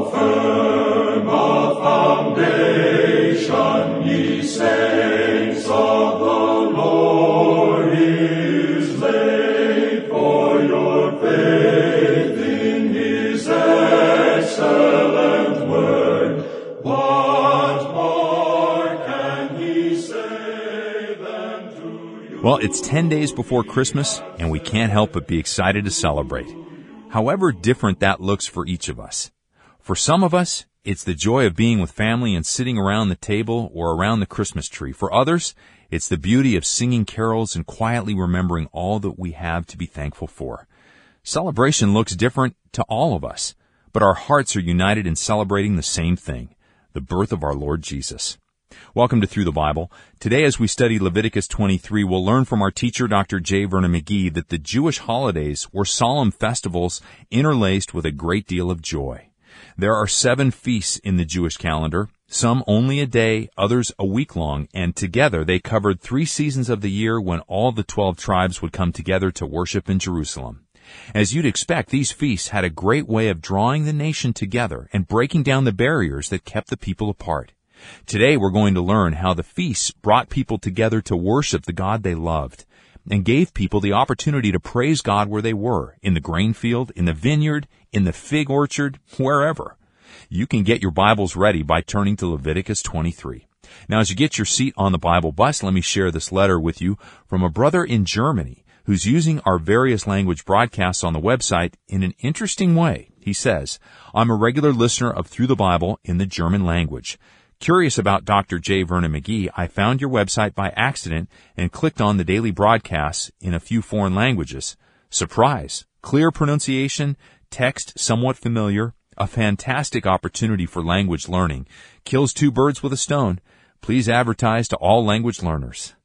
firm a foundation, ye saints of the Lord, is laid, for your faith in his excellent word. What more can he say than to you? Well, it's 10 days before Christmas, and we can't help but be excited to celebrate. However different that looks for each of us. For some of us, it's the joy of being with family and sitting around the table or around the Christmas tree. For others, it's the beauty of singing carols and quietly remembering all that we have to be thankful for. Celebration looks different to all of us, but our hearts are united in celebrating the same thing, the birth of our Lord Jesus. Welcome to Through the Bible. Today, as we study Leviticus 23, we'll learn from our teacher, Dr. J. Vernon McGee, that the Jewish holidays were solemn festivals interlaced with a great deal of joy. There are 7 feasts in the Jewish calendar, some only a day, others a week long, and together they covered 3 seasons of the year when all the 12 tribes would come together to worship in Jerusalem. As you'd expect, these feasts had a great way of drawing the nation together and breaking down the barriers that kept the people apart. Today we're going to learn how the feasts brought people together to worship the God they loved and gave people the opportunity to praise God where they were, in the grain field, in the vineyard, in the fig orchard, wherever. You can get your Bibles ready by turning to Leviticus 23. Now, as you get your seat on the Bible bus, let me share this letter with you from a brother in Germany who's using our various language broadcasts on the website in an interesting way. He says, "I'm a regular listener of Through the Bible in the German language. Curious about Dr. J. Vernon McGee, I found your website by accident and clicked on the daily broadcasts in a few foreign languages. Surprise! Clear pronunciation, text somewhat familiar, a fantastic opportunity for language learning. Kills 2 birds with a stone. Please advertise to all language learners."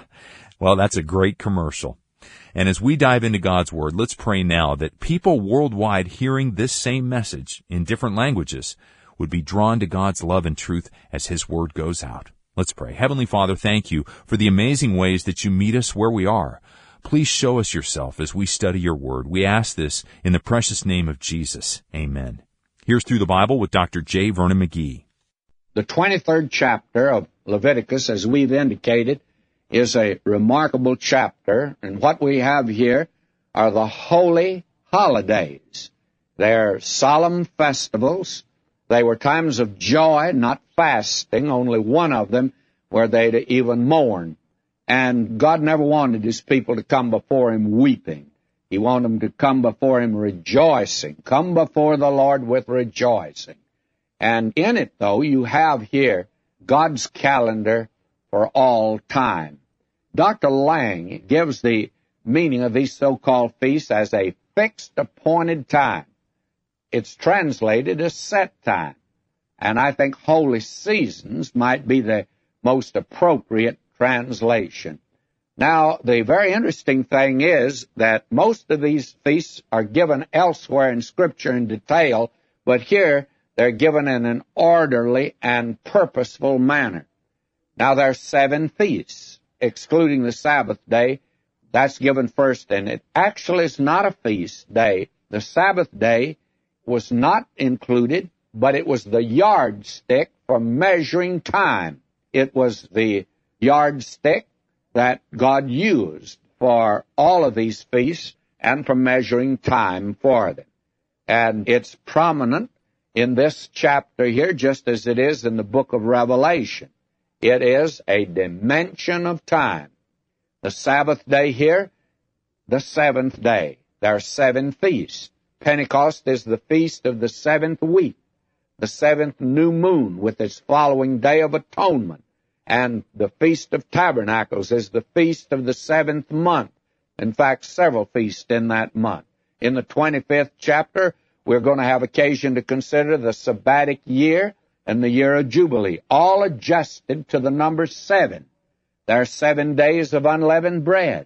Well, that's a great commercial. And as we dive into God's Word, let's pray now that people worldwide hearing this same message in different languages would be drawn to God's love and truth as His Word goes out. Let's pray. Heavenly Father, thank you for the amazing ways that you meet us where we are. Please show us yourself as we study your Word. We ask this in the precious name of Jesus. Amen. Here's Through the Bible with Dr. J. Vernon McGee. The 23rd chapter of Leviticus, as we've indicated, is a remarkable chapter, and what we have here are the holy holidays. They're solemn festivals. They were times of joy, not fasting, only one of them where they'd even mourn. And God never wanted His people to come before Him weeping. He wanted them to come before Him rejoicing. Come before the Lord with rejoicing. And in it, though, you have here God's calendar for all time. Dr. Lang gives the meaning of these so-called feasts as a fixed appointed time. It's translated as set time. And I think holy seasons might be the most appropriate translation. Now, the very interesting thing is that most of these feasts are given elsewhere in Scripture in detail, but here they're given in an orderly and purposeful manner. Now, there are 7 feasts, excluding the Sabbath day. That's given first, and it actually is not a feast day. The Sabbath day was not included, but it was the yardstick for measuring time. It was the yardstick that God used for all of these feasts and for measuring time for them. And it's prominent in this chapter here, just as it is in the book of Revelation. It is a dimension of time. The Sabbath day here, the 7th day. There are 7 feasts. Pentecost is the feast of the 7th week, the 7th new moon with its following day of atonement, and the Feast of Tabernacles is the feast of the 7th month. In fact, several feasts in that month. In the 25th chapter, we're going to have occasion to consider the sabbatic year and the year of Jubilee, all adjusted to the number 7. There are 7 days of unleavened bread,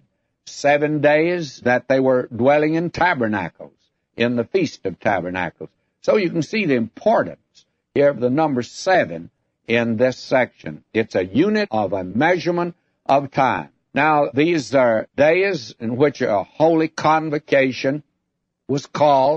7 days that they were dwelling in tabernacles, in the Feast of Tabernacles. So you can see the importance here of the number 7 in this section. It's a unit of a measurement of time. Now, these are days in which a holy convocation was called,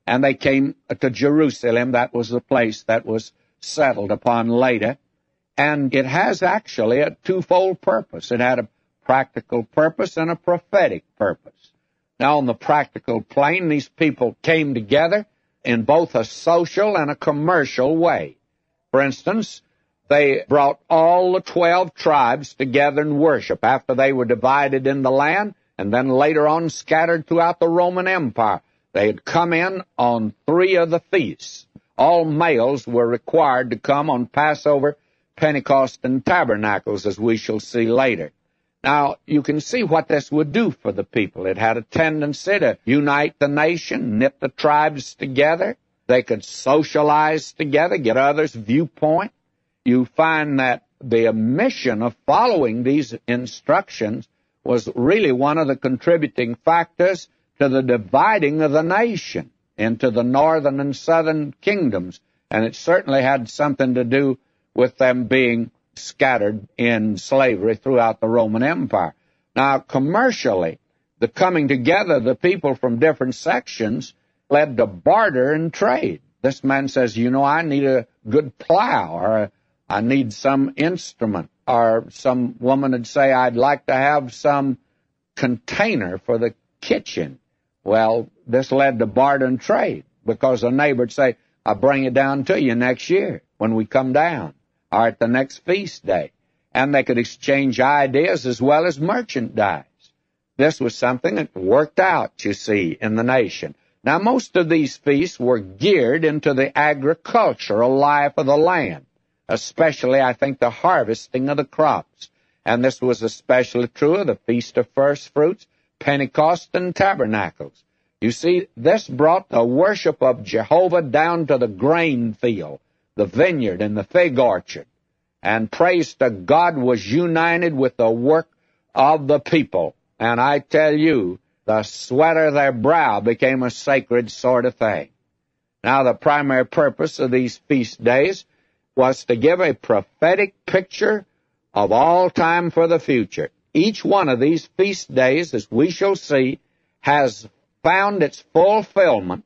and they came to Jerusalem. That was the place that was settled upon later. And it has actually a twofold purpose. It had a practical purpose and a prophetic purpose. Now, on the practical plane, these people came together in both a social and a commercial way. For instance, they brought all the 12 tribes together in worship after they were divided in the land and then later on scattered throughout the Roman Empire. They had come in on 3 of the feasts. All males were required to come on Passover, Pentecost, and Tabernacles, as we shall see later. Now, you can see what this would do for the people. It had a tendency to unite the nation, knit the tribes together. They could socialize together, get others' viewpoint. You find that the mission of following these instructions was really one of the contributing factors to the dividing of the nation into the northern and southern kingdoms. And it certainly had something to do with them being scattered in slavery throughout the Roman Empire. Now, commercially, the coming together of the people from different sections led to barter and trade. This man says, you know, I need a good plow, or I need some instrument, or some woman would say, I'd like to have some container for the kitchen. Well, this led to barter and trade, because a neighbor would say, I'll bring it down to you next year when we come down, or at the next feast day. And they could exchange ideas as well as merchandise. This was something that worked out, you see, in the nation. Now, most of these feasts were geared into the agricultural life of the land, especially, I think, the harvesting of the crops. And this was especially true of the Feast of First Fruits, Pentecost, and Tabernacles. You see, this brought the worship of Jehovah down to the grain field, the vineyard, and the fig orchard. And praise to God was united with the work of the people. And I tell you, the sweat of their brow became a sacred sort of thing. Now, the primary purpose of these feast days was to give a prophetic picture of all time for the future. Each one of these feast days, as we shall see, has found its fulfillment,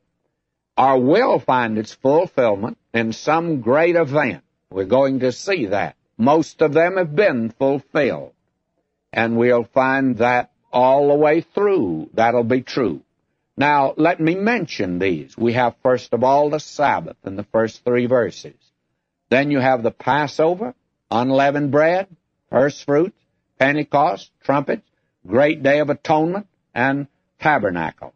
or will find its fulfillment, in some great event. We're going to see that. Most of them have been fulfilled. And we'll find that all the way through. That'll be true. Now, let me mention these. We have, first of all, the Sabbath in the first 3 verses. Then you have the Passover, unleavened bread, first fruits, Pentecost, trumpets, great day of atonement, and tabernacle.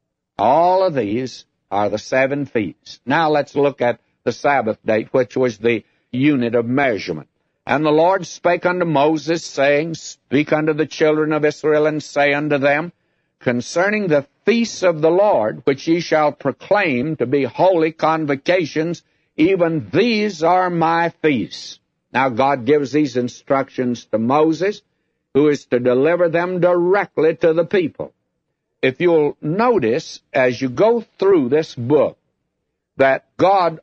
All of these are the 7 feasts. Now let's look at the Sabbath date, which was the unit of measurement. And the Lord spake unto Moses, saying, Speak unto the children of Israel, and say unto them, Concerning the feasts of the Lord, which ye shall proclaim to be holy convocations, even these are my feasts. Now God gives these instructions to Moses, who is to deliver them directly to the people. If you'll notice, as you go through this book, that God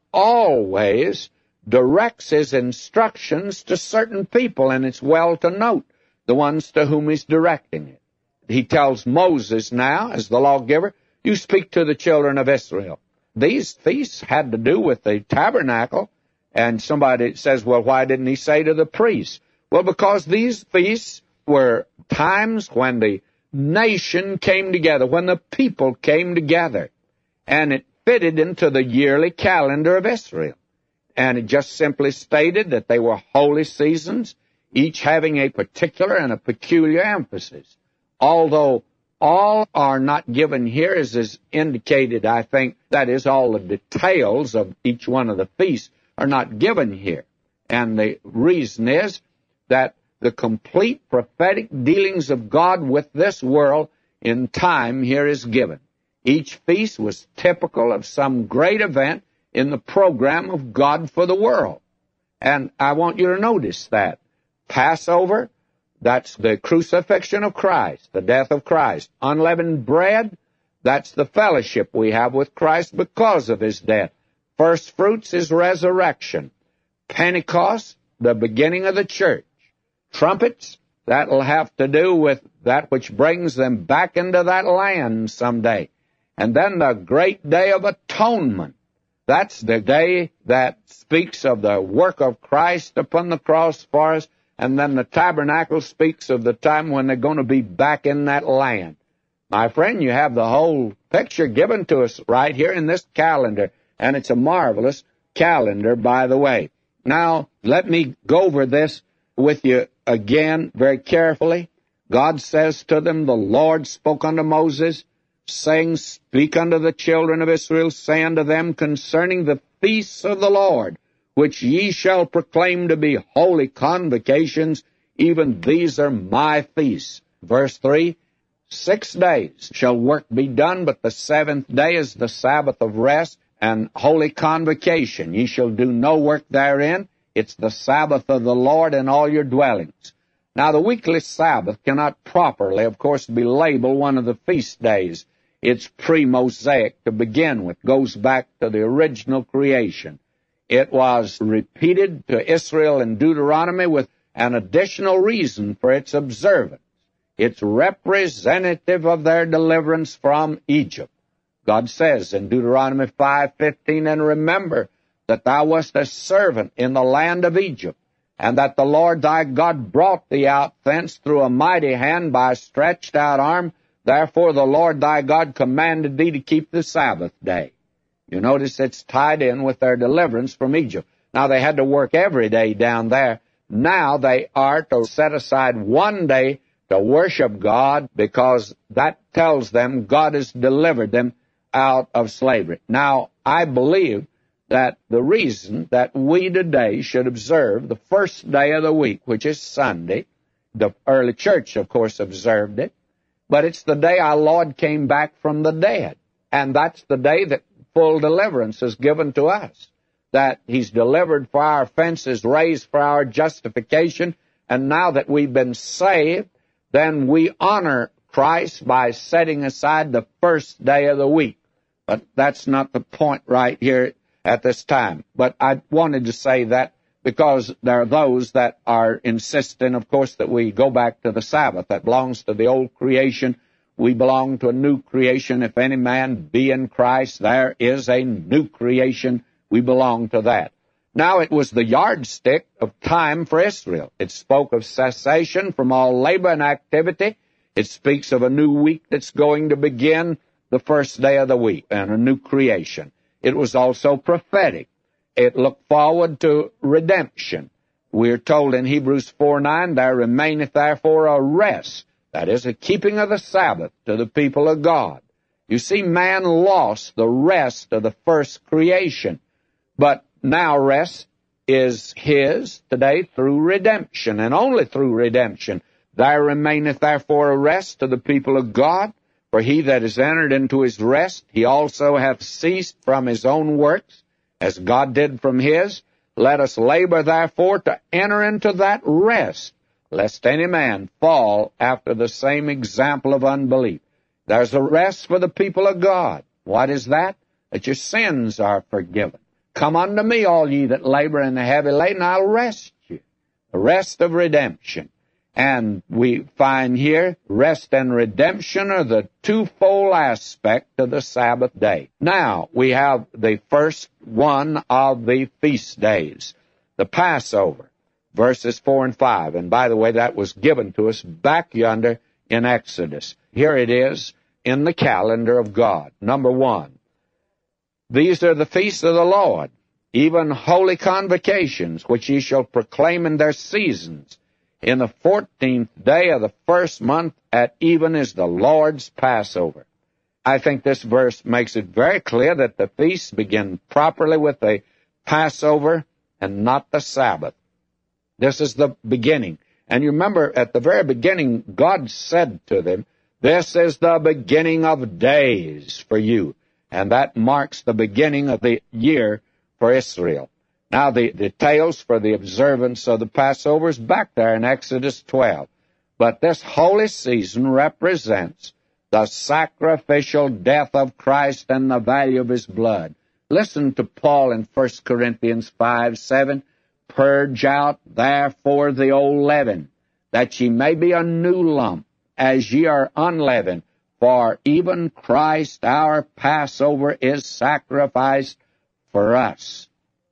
always directs his instructions to certain people, and it's well to note the ones to whom he's directing it. He tells Moses now, as the lawgiver, you speak to the children of Israel. These feasts had to do with the tabernacle, and somebody says, well, why didn't he say to the priests? Well, because these feasts were times when the nation came together, when the people came together, and it fitted into the yearly calendar of Israel. And it just simply stated that they were holy seasons, each having a particular and a peculiar emphasis. Although all are not given here, as is indicated, I think, that is, all the details of each one of the feasts are not given here. And the reason is that the complete prophetic dealings of God with this world in time here is given. Each feast was typical of some great event in the program of God for the world. And I want you to notice that. Passover, that's the crucifixion of Christ, the death of Christ. Unleavened bread, that's the fellowship we have with Christ because of his death. First fruits is resurrection. Pentecost, the beginning of the church. Trumpets, that'll have to do with that which brings them back into that land someday. And then the great day of atonement. That's the day that speaks of the work of Christ upon the cross for us. And then the tabernacle speaks of the time when they're going to be back in that land. My friend, you have the whole picture given to us right here in this calendar. And it's a marvelous calendar, by the way. Now, let me go over this with you again very carefully. God says to them, the Lord spoke unto Moses, saying, Speak unto the children of Israel, say unto them concerning the feasts of the Lord, which ye shall proclaim to be holy convocations, even these are my feasts. Verse 3, 6 days shall work be done, but the seventh day is the Sabbath of rest and holy convocation. Ye shall do no work therein. It's the Sabbath of the Lord in all your dwellings. Now, the weekly Sabbath cannot properly, of course, be labeled one of the feast days. It's pre-Mosaic to begin with, goes back to the original creation. It was repeated to Israel in Deuteronomy with an additional reason for its observance. It's representative of their deliverance from Egypt. God says in Deuteronomy 5:15, And remember that thou wast a servant in the land of Egypt, and that the Lord thy God brought thee out thence through a mighty hand by a stretched out arm. Therefore the Lord thy God commanded thee to keep the Sabbath day. You notice it's tied in with their deliverance from Egypt. Now, they had to work every day down there. Now they are to set aside one day to worship God, because that tells them God has delivered them out of slavery. Now, I believe that the reason that we today should observe the first day of the week, which is Sunday, the early church, of course, observed it, but it's the day our Lord came back from the dead. And that's the day that full deliverance is given to us, that He's delivered for our offenses, raised for our justification, and now that we've been saved, then we honor Christ by setting aside the first day of the week. But that's not the point right here at this time. But I wanted to say that because there are those that are insisting, of course, that we go back to the Sabbath. That belongs to the old creation. We belong to a new creation. If any man be in Christ, there is a new creation. We belong to that. Now, it was the yardstick of time for Israel. It spoke of cessation from all labor and activity. It speaks of a new week that's going to begin the first day of the week, and a new creation. It was also prophetic. It looked forward to redemption. We're told in Hebrews 4:9, There remaineth therefore a rest, that is, a keeping of the Sabbath to the people of God. You see, man lost the rest of the first creation, but now rest is his today through redemption, and only through redemption. There remaineth therefore a rest to the people of God, for he that is entered into his rest, he also hath ceased from his own works, as God did from his. Let us labor therefore to enter into that rest, lest any man fall after the same example of unbelief. There's a rest for the people of God. What is that? That your sins are forgiven. Come unto me, all ye that labor and are heavy laden, I'll rest you. The rest of redemption. And we find here rest and redemption are the twofold aspect of the Sabbath day. Now, we have the first one of the feast days, the Passover, verses 4 and 5. And by the way, that was given to us back yonder in Exodus. Here it is in the calendar of God. Number 1, these are the feasts of the Lord, even holy convocations, which ye shall proclaim in their seasons. In the 14th day of the first month at even is the Lord's Passover. I think this verse makes it very clear that the feasts begin properly with the Passover and not the Sabbath. This is the beginning. And you remember at the very beginning, God said to them, This is the beginning of days for you. And that marks the beginning of the year for Israel. Now, the details for the observance of the Passover is back there in Exodus 12. But this holy season represents the sacrificial death of Christ and the value of His blood. Listen to Paul in 1 Corinthians 5:7. Purge out, therefore, the old leaven, that ye may be a new lump, as ye are unleavened. for even Christ, our Passover, is sacrificed for us.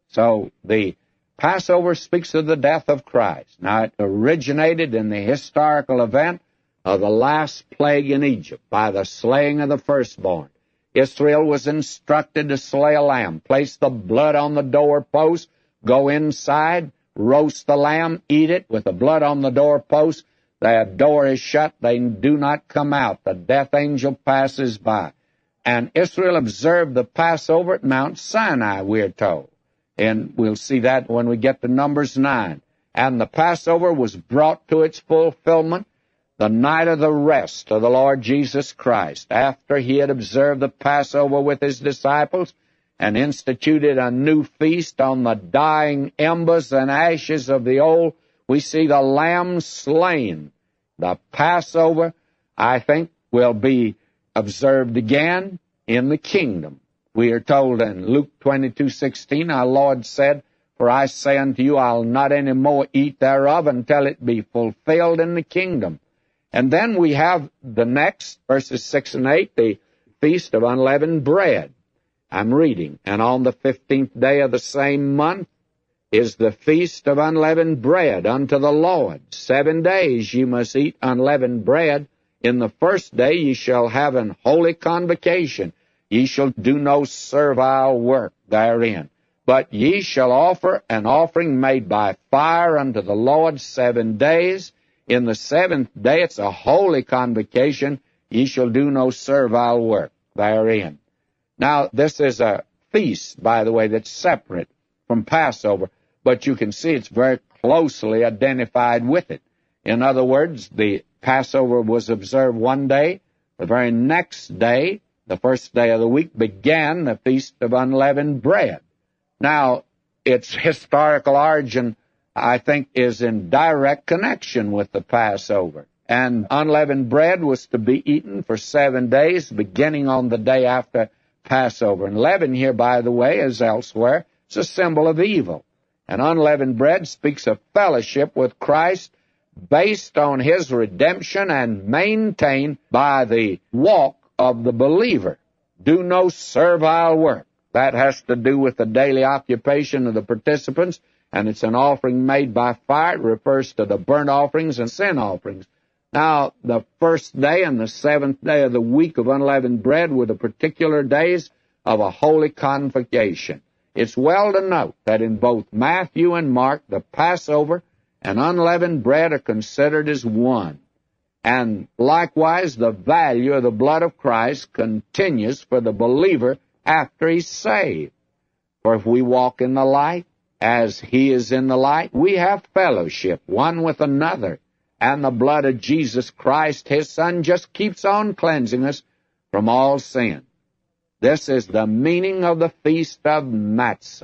So the Passover speaks of the death of Christ. Now, it originated in the historical event of the last plague in Egypt by the slaying of the firstborn. Israel was instructed to slay a lamb, place the blood on the doorpost, go inside, roast the lamb, eat it with the blood on the doorpost. The door is shut. They do not come out. The death angel passes by. And Israel observed the Passover at Mount Sinai, we're told. And we'll see that when we get to Numbers 9. And the Passover was brought to its fulfillment the night of the rest of the Lord Jesus Christ, after he had observed the Passover with his disciples and instituted a new feast on the dying embers and ashes of the old. We see the lamb slain. The Passover, I think, will be observed again in the kingdom. We are told in Luke 22:16, our Lord said, "For I say unto you, I'll not any more eat thereof until it be fulfilled in the kingdom." And then we have the next, verses 6 and 8, the Feast of Unleavened Bread. I'm reading. "And on the 15th day of the same month is the Feast of Unleavened Bread unto the Lord. 7 days ye must eat unleavened bread. In the first day ye shall have an holy convocation. Ye shall do no servile work therein. But ye shall offer an offering made by fire unto the Lord 7 days. In the 7th day, it's a holy convocation. Ye shall do no servile work therein." Now, this is a feast, by the way, that's separate from Passover, but you can see it's very closely identified with it. In other words, the Passover was observed one day. The very next day, the first day of the week, began the Feast of Unleavened Bread. Now, its historical origin, I think, is in direct connection with the Passover. And unleavened bread was to be eaten for 7 days, beginning on the day after Passover. And leaven here, by the way, as elsewhere, is a symbol of evil. And unleavened bread speaks of fellowship with Christ based on his redemption and maintained by the walk of the believer. Do no servile work. That has to do with the daily occupation of the participants, and it's an offering made by fire. It refers to the burnt offerings and sin offerings. Now, the first day and the 7th day of the week of unleavened bread were the particular days of a holy convocation. It's well to note that in both Matthew and Mark, the Passover and unleavened bread are considered as one. And likewise, the value of the blood of Christ continues for the believer after he's saved. For if we walk in the light, as he is in the light, we have fellowship one with another. And the blood of Jesus Christ, his Son, just keeps on cleansing us from all sin. This is the meaning of the Feast of Matzah,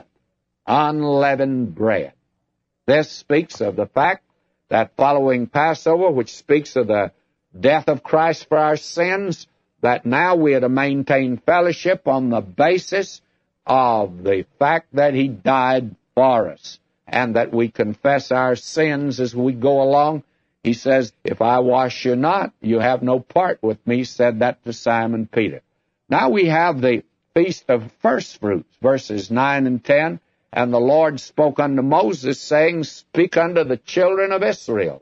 unleavened bread. This speaks of the fact that following Passover, which speaks of the death of Christ for our sins, that now we are to maintain fellowship on the basis of the fact that he died for us, and that we confess our sins as we go along. He says, "If I wash you not, you have no part with me," said that to Simon Peter. Now we have the Feast of First Fruits, verses 9 and 10. "And the Lord spoke unto Moses, saying, Speak unto the children of Israel,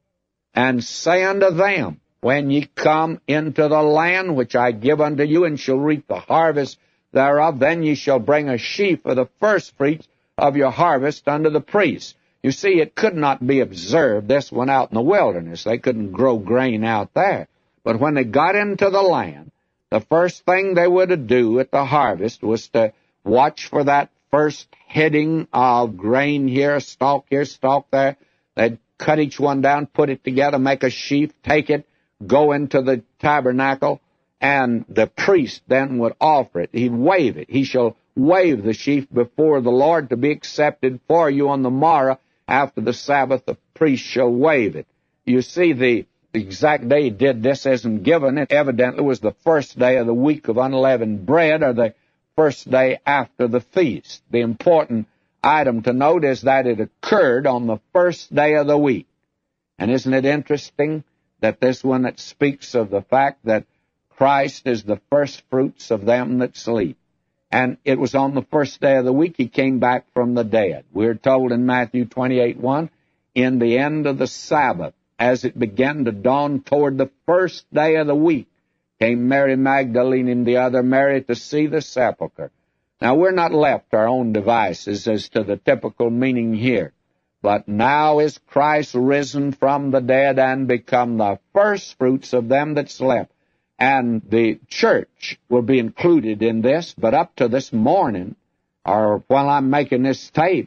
and say unto them, When ye come into the land which I give unto you, and shall reap the harvest thereof, then ye shall bring a sheaf of the first fruits of your harvest unto the priests." You see, it could not be observed, this one out in the wilderness. They couldn't grow grain out there. But when they got into the land, the first thing they were to do at the harvest was to watch for that first heading of grain here, stalk there. They'd cut each one down, put it together, make a sheaf, take it, go into the tabernacle, and the priest then would offer it. He'd wave it. He shall wave the sheaf before the Lord to be accepted for you on the morrow. After the Sabbath, the priest shall wave it. You see, the exact day he did this isn't given. It evidently was the first day of the week of unleavened bread, or the first day after the feast. The important item to note is that it occurred on the first day of the week. And isn't it interesting that this one that speaks of the fact that Christ is the first fruits of them that sleep. And it was on the first day of the week he came back from the dead. We're told in Matthew 28:1, in the end of the Sabbath, as it began to dawn toward the first day of the week, came Mary Magdalene and the other Mary to see the sepulchre. Now, we're not left to our own devices as to the typical meaning here. But now is Christ risen from the dead and become the first fruits of them that slept. And the church will be included in this, but up to this morning, or while I'm making this tape,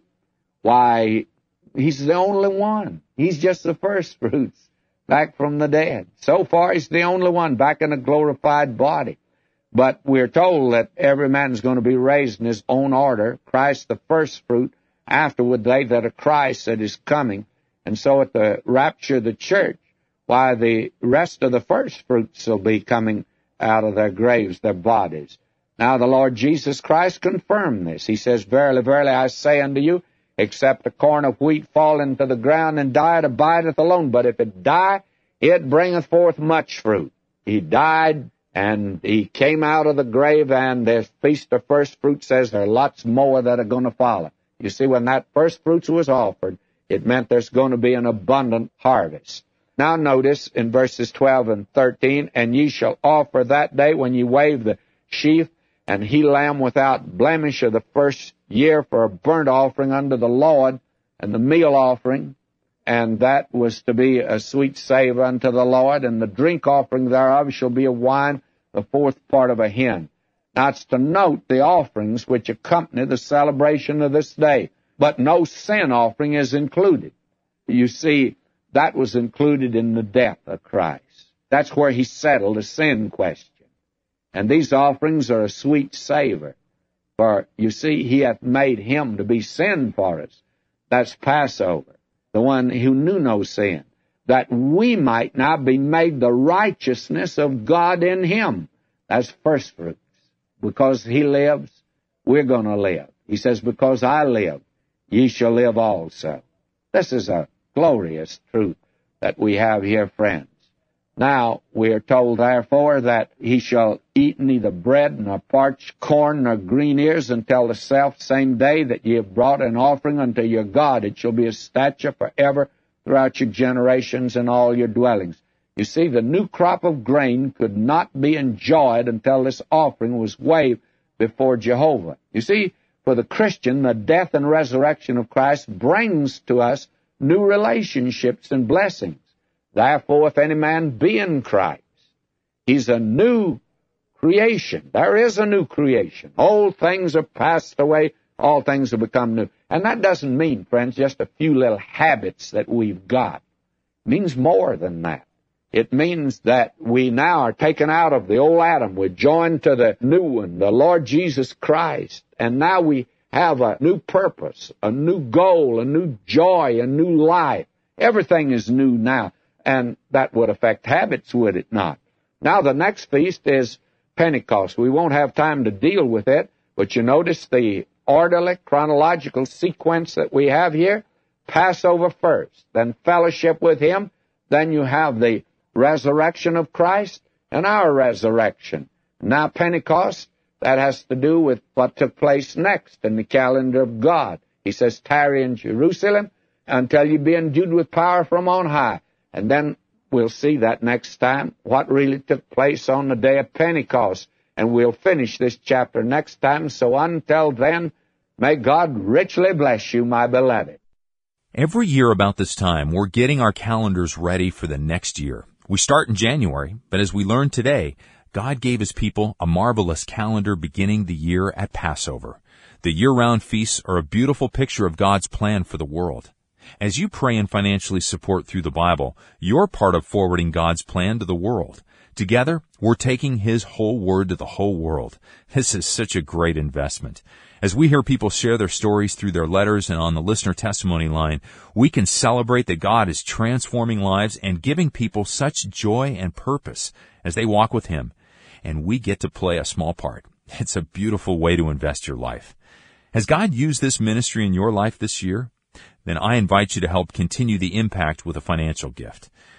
why, he's the only one. He's just the first fruits back from the dead. So far, he's the only one back in a glorified body. But we're told that every man is going to be raised in his own order, Christ the first fruit, afterward they that are Christ that is coming. And so at the rapture of the church, why, the rest of the first fruits will be coming out of their graves, their bodies. Now the Lord Jesus Christ confirmed this. He says, Verily, verily, I say unto you, except a corn of wheat fall into the ground and die, it abideth alone. But if it die, it bringeth forth much fruit. He died, and he came out of the grave, and the feast of first fruits says there are lots more that are going to follow. You see, when that first fruits was offered, it meant there's going to be an abundant harvest. Now notice in verses 12 and 13, and ye shall offer that day when ye wave the sheaf, and he lamb without blemish of the first year for a burnt offering unto the Lord, and the meal offering, and that was to be a sweet savour unto the Lord, and the drink offering thereof shall be of wine, the fourth part of a hin. Now it's to note the offerings which accompany the celebration of this day, but no sin offering is included. You see, that was included in the death of Christ. That's where he settled the sin question. And these offerings are a sweet savor. For, you see, he hath made him to be sin for us. That's Passover, the one who knew no sin, that we might now be made the righteousness of God in him. That's first fruits. Because he lives, we're going to live. He says, because I live, ye shall live also. This is a glorious truth that we have here, friends. Now, we are told, therefore, that he shall eat neither bread, nor parched corn, nor green ears, until the selfsame day that ye have brought an offering unto your God. It shall be a statute forever throughout your generations and all your dwellings. You see, the new crop of grain could not be enjoyed until this offering was waved before Jehovah. You see, for the Christian, the death and resurrection of Christ brings to us new relationships and blessings. Therefore, if any man be in Christ, he's a new creation. There is a new creation. Old things are passed away, all things have become new. And that doesn't mean, friends, just a few little habits that we've got. It means more than that. It means that we now are taken out of the old Adam. We're joined to the new one, the Lord Jesus Christ. And now we have a new purpose, a new goal, a new joy, a new life. Everything is new now. And that would affect habits, would it not? Now the next feast is Pentecost. We won't have time to deal with it, but you notice the orderly, chronological sequence that we have here. Passover first, then fellowship with him, then you have the resurrection of Christ and our resurrection. Now Pentecost, that has to do with what took place next in the calendar of God. He says, tarry in Jerusalem until you be endued with power from on high. And then we'll see that next time, what really took place on the day of Pentecost. And we'll finish this chapter next time. So until then, may God richly bless you, my beloved. Every year about this time, we're getting our calendars ready for the next year. We start in January, but as we learned today, God gave his people a marvelous calendar beginning the year at Passover. The year-round feasts are a beautiful picture of God's plan for the world. As you pray and financially support through the Bible, you're part of forwarding God's plan to the world. Together, we're taking his whole word to the whole world. This is such a great investment. As we hear people share their stories through their letters and on the listener testimony line, we can celebrate that God is transforming lives and giving people such joy and purpose as they walk with him. And we get to play a small part. It's a beautiful way to invest your life. Has God used this ministry in your life this year? Then I invite you to help continue the impact with a financial gift.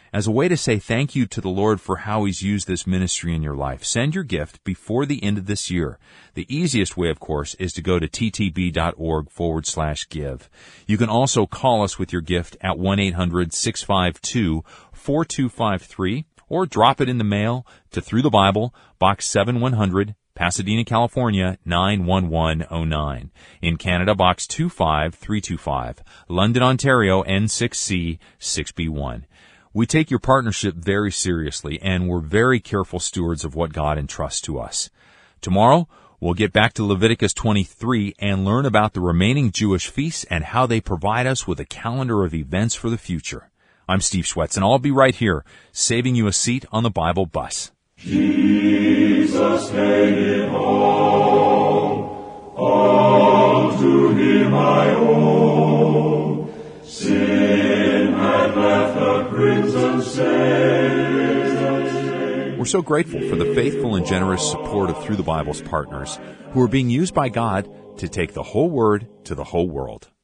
As a way to say thank you to the Lord for how He's used this ministry in your life, send your gift before the end of this year. The easiest way, of course, is to go to ttb.org/give. You can also call us with your gift at 1-800-652-4253 or drop it in the mail to Through the Bible, Box 7100, Pasadena, California, 91109. In Canada, Box 25325. London, Ontario, N6C 6B1. We take your partnership very seriously, and we're very careful stewards of what God entrusts to us. Tomorrow, we'll get back to Leviticus 23 and learn about the remaining Jewish feasts and how they provide us with a calendar of events for the future. I'm Steve Schwetz, and I'll be right here, saving you a seat on the Bible bus. Jesus made it all to Him I owe. Sin had left a crimson stain. We're so grateful for the faithful and generous support of Through the Bible's partners, who are being used by God to take the whole Word to the whole world.